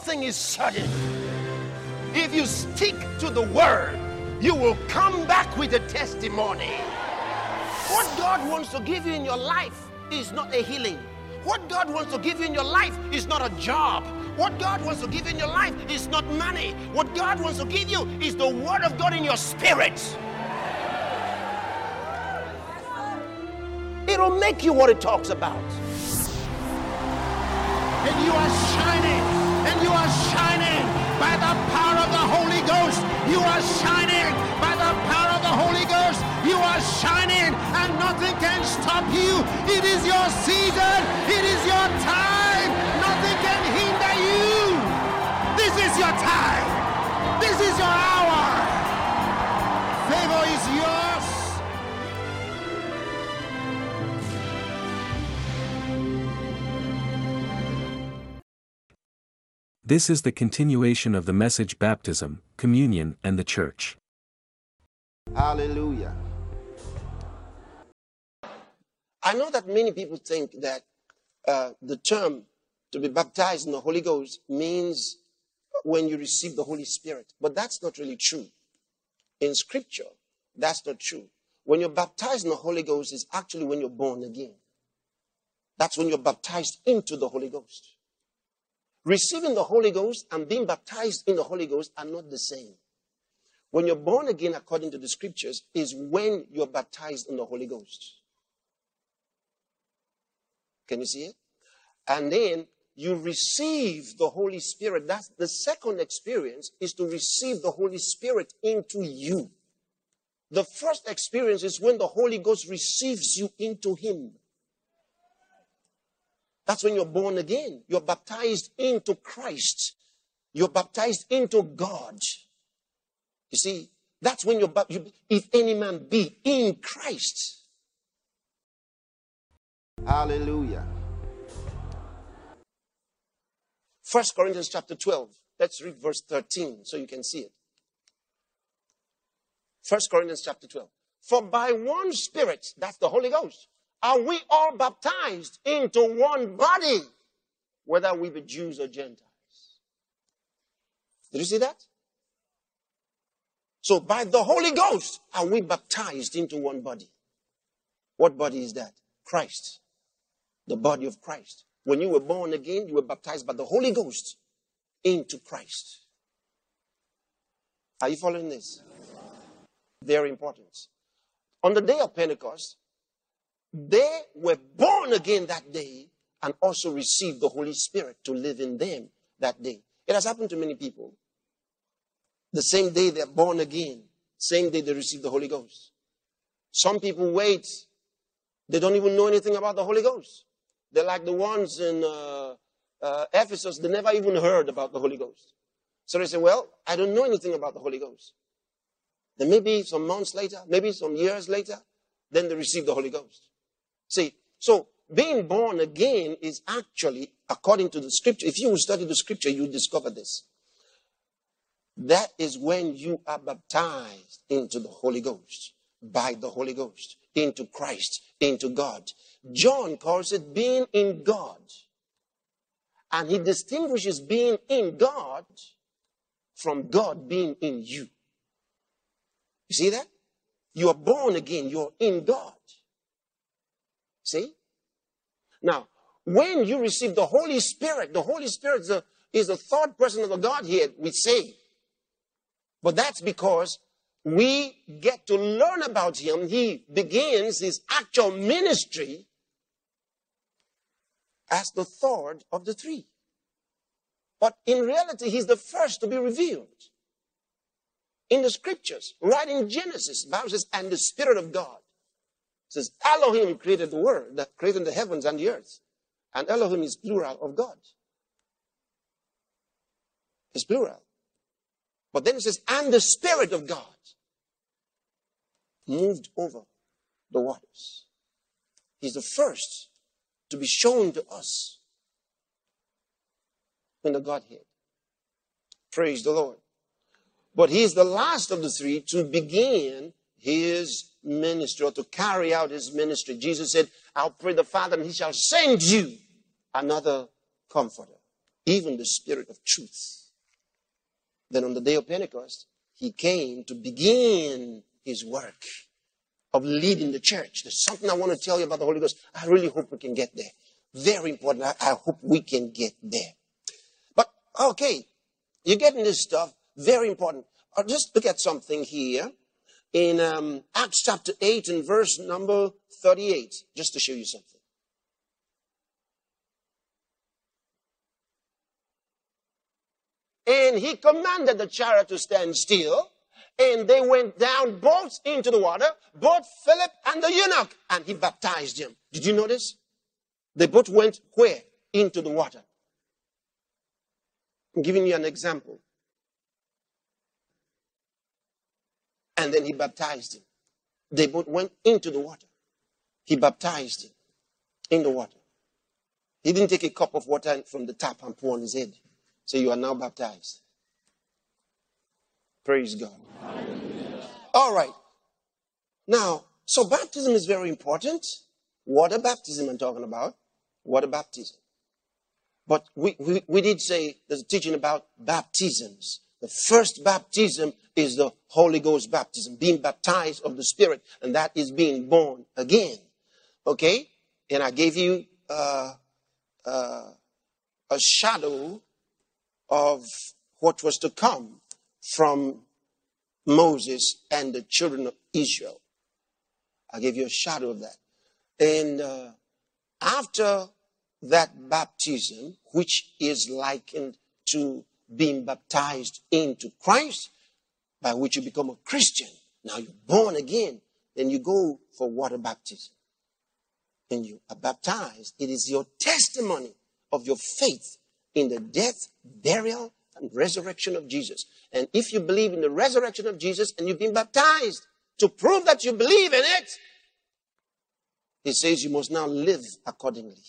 thing is certain. If you stick to the word, you will come back with a testimony. What God wants to give you in your life is not a healing. What God wants to give you in your life is not a job. What God wants to give you in your life is not money. What God wants to give you is the word of God in your spirit. It'll make you what it talks about. And you are shining. And you are shining by the power of the Holy Ghost. You are shining by the power of the Holy Ghost. You are shining and nothing can stop you. It is your season. It is your time. Nothing can hinder you. This is your time. This is your hour. Favor is yours. This is the continuation of the message: baptism, communion, and the church. Hallelujah. I know that many people think that the term to be baptized in the Holy Ghost means when you receive the Holy Spirit. But that's not really true. In Scripture, that's not true. When you're baptized in the Holy Ghost is actually when you're born again. That's when you're baptized into the Holy Ghost. Receiving the Holy Ghost and being baptized in the Holy Ghost are not the same. When you're born again, according to the Scriptures, is when you're baptized in the Holy Ghost. Can you see it? And then you receive the Holy Spirit. That's the second experience, is to receive the Holy Spirit into you. The first experience is when the Holy Ghost receives you into Him. That's when you're born again. You're baptized into Christ. You're baptized into God. You see, that's when if any man be in Christ. Hallelujah. 1 Corinthians chapter 12. Let's read verse 13 so you can see it. 1 Corinthians chapter 12. For by one Spirit, that's the Holy Ghost, are we all baptized into one body, whether we be Jews or Gentiles. Did you see that? So by the Holy Ghost are we baptized into one body. What body is that? Christ. The body of Christ. When you were born again, you were baptized by the Holy Ghost into Christ. Are you following this? Very important. On the day of Pentecost, they were born again that day and also received the Holy Spirit to live in them that day. It has happened to many people. The same day they're born again, same day they receive the Holy Ghost. Some people wait. They don't even know anything about the Holy Ghost. They're like the ones in Ephesus. They never even heard about the Holy Ghost. So they say, well, I don't know anything about the Holy Ghost. Then maybe some months later, maybe some years later, then they receive the Holy Ghost. See, so being born again is actually, according to the Scripture, if you will study the Scripture, you'll discover this. That is when you are baptized into the Holy Ghost, by the Holy Ghost, into Christ, into God. John calls it being in God. And he distinguishes being in God from God being in you. You see that? You are born again. You're in God. See? Now, when you receive the Holy Spirit is the third person of the Godhead, we say. But that's because we get to learn about Him. He begins His actual ministry as the third of the three. But in reality, He's the first to be revealed. In the Scriptures, right in Genesis, the Bible says, and the Spirit of God. It says, Elohim created the world, that created the heavens and the earth. And Elohim is plural of God. It's plural. But then it says, and the Spirit of God moved over the waters. He's the first to be shown to us in the Godhead. Praise the Lord. But He's the last of the three to begin His ministry, or to carry out His ministry. Jesus said, I'll pray the Father and He shall send you another comforter. even the Spirit of truth. Then on the day of Pentecost, he came to begin his work of leading the church. There's something I want to tell you about the Holy Ghost. I really hope we can get there. Very important. I hope we can get there. But, okay, you're getting this stuff. Very important. I'll just look at something here in Acts chapter 8 and verse number 38, just to show you something. And he commanded the chariot to stand still. And they went down both into the water, both Philip and the eunuch, and he baptized him. Did you notice? They both went where? Into the water. I'm giving you an example. And then he baptized him. They both went into the water. He baptized him in the water. He didn't take a cup of water from the tap and pour on his head. So you are now baptized. Praise God. Hallelujah. All right. Now, so baptism is very important. Water baptism I'm talking about. Water baptism. But we did say there's a teaching about baptisms. The first baptism is the Holy Ghost baptism, being baptized of the Spirit, and that is being born again. Okay? And I gave you a shadow of what was to come from Moses and the children of Israel. I gave you a shadow of that. And after that baptism, which is likened to being baptized into Christ, by which you become a Christian. Now you're born again. Then you go for water baptism. When you are baptized, it is your testimony of your faith in the death, burial, and resurrection of Jesus. And if you believe in the resurrection of Jesus and you've been baptized to prove that you believe in it, it says you must now live accordingly.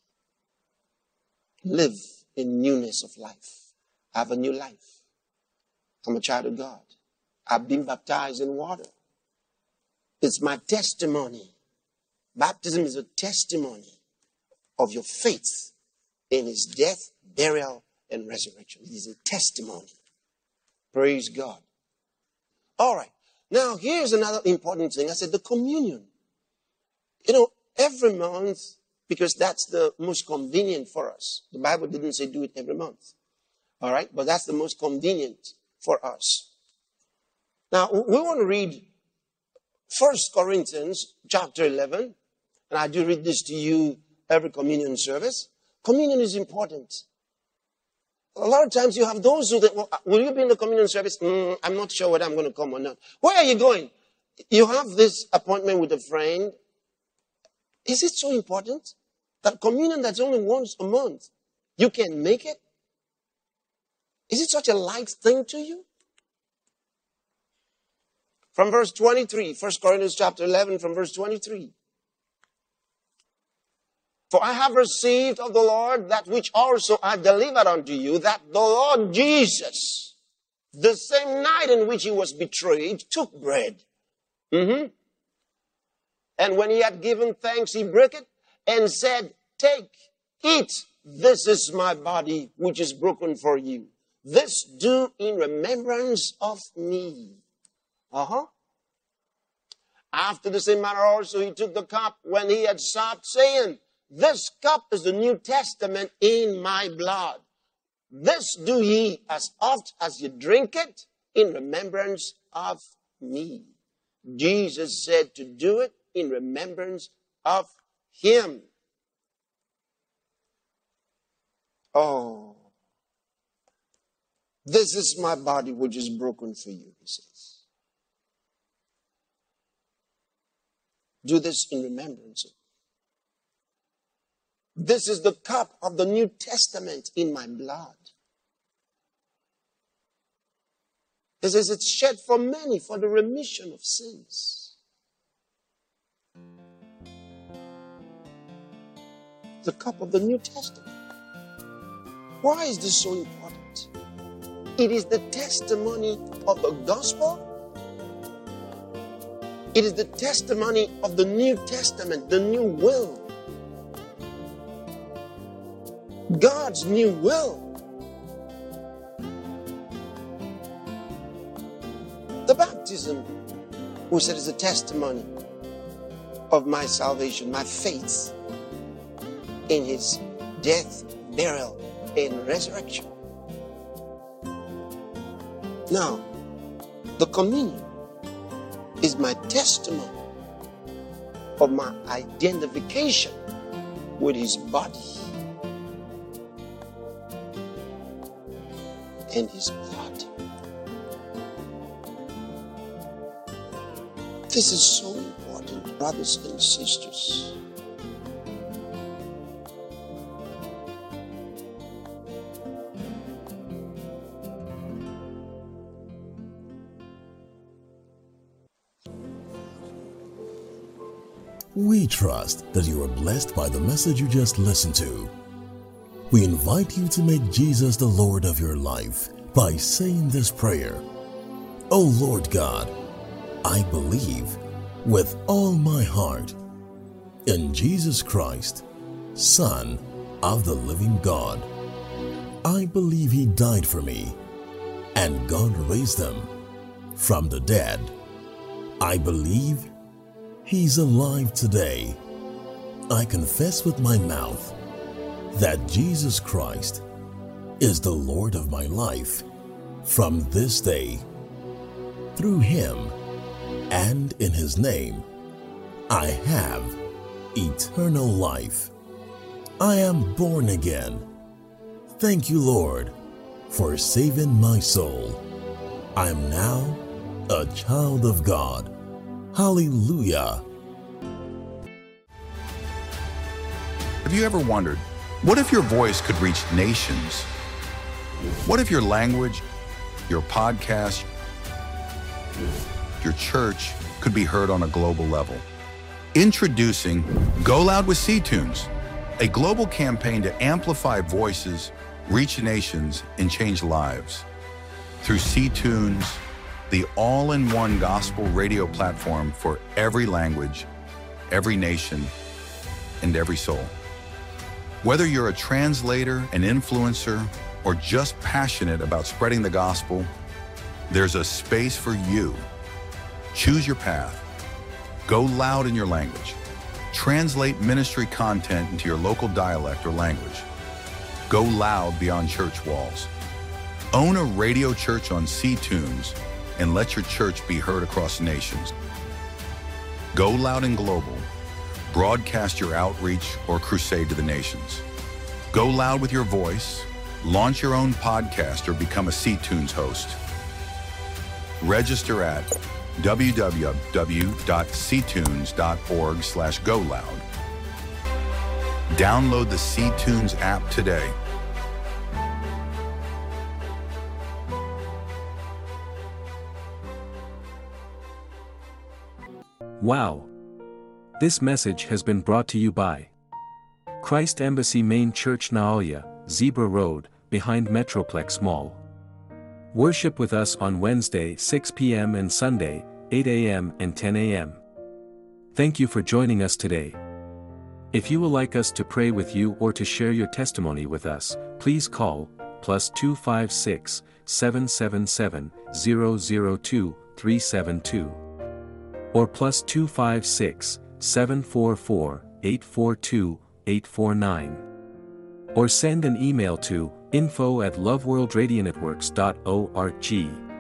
Live in newness of life. Have a new life. I'm a child of God. I've been baptized in water. It's my testimony. Baptism is a testimony of your faith in his death, burial, and resurrection. It is a testimony. Praise God. All right. Now, here's another important thing. I said the communion. You know, every month, because that's the most convenient for us. The Bible didn't say do it every month. All right. But that's the most convenient for us. Now, we want to read 1 Corinthians chapter 11. And I do read this to you every communion service. Communion is important. A lot of times you have those who think, well, will you be in the communion service? I'm not sure whether I'm going to come or not. Where are you going? You have this appointment with a friend. Is it so important that communion that's only once a month, you can make it? Is it such a light thing to you? From verse 23, 1 Corinthians chapter 11, from verse 23. For I have received of the Lord that which also I delivered unto you, that the Lord Jesus, the same night in which he was betrayed, took bread. And when he had given thanks, he broke it and said, take, eat, this is my body which is broken for you. This do in remembrance of me. After the same manner also he took the cup when he had supped, saying, this cup is the New Testament in my blood. This do ye as oft as you drink it in remembrance of me. Jesus said to do it in remembrance of him. Oh, this is my body which is broken for you, he says. Do this in remembrance of me. This is the cup of the New Testament in my blood. It says it's shed for many for the remission of sins. The cup of the New Testament. Why is this so important? It is the testimony of the gospel. It is the testimony of the New Testament, the new will. God's new will. The baptism, we said, is a testimony of my salvation, my faith in his death, burial, and resurrection. Now, the communion is my testimony of my identification with his body and his blood. This is so important, brothers and sisters. We trust that you are blessed by the message you just listened to. We invite you to make Jesus the Lord of your life by saying this prayer. O Lord God, I believe with all my heart in Jesus Christ, Son of the living God. I believe he died for me and God raised him from the dead. I believe he's alive today. I confess with my mouth that Jesus Christ is the Lord of my life from this day. Through him and in his name, I have eternal life. I am born again. Thank you, Lord, for saving my soul. I am now a child of God. Hallelujah. Have you ever wondered, what if your voice could reach nations? What if your language, your podcast, your church could be heard on a global level? Introducing Go Loud with C-Tunes, a global campaign to amplify voices, reach nations, and change lives. Through C-Tunes, the all-in-one gospel radio platform for every language, every nation, and every soul. Whether you're a translator, an influencer, or just passionate about spreading the gospel, there's a space for you. Choose your path. Go loud in your language. Translate ministry content into your local dialect or language. Go loud beyond church walls. Own a radio church on C-Tunes and let your church be heard across nations. Go loud and global. Broadcast your outreach or crusade to the nations. Go loud with your voice. Launch your own podcast or become a C-Tunes host. Register at www.ctunes.org/goloud. Download the C-Tunes app today. Wow! This message has been brought to you by Christ Embassy Main Church, Naoya, Zebra Road, behind Metroplex Mall. Worship with us on Wednesday 6 p.m. and Sunday 8 a.m. and 10 a.m. Thank you for joining us today. If you would like us to pray with you or to share your testimony with us, please call +256 777 002 372 or +256 744 842 849, or send an email to info@loveworldradionetworks.org.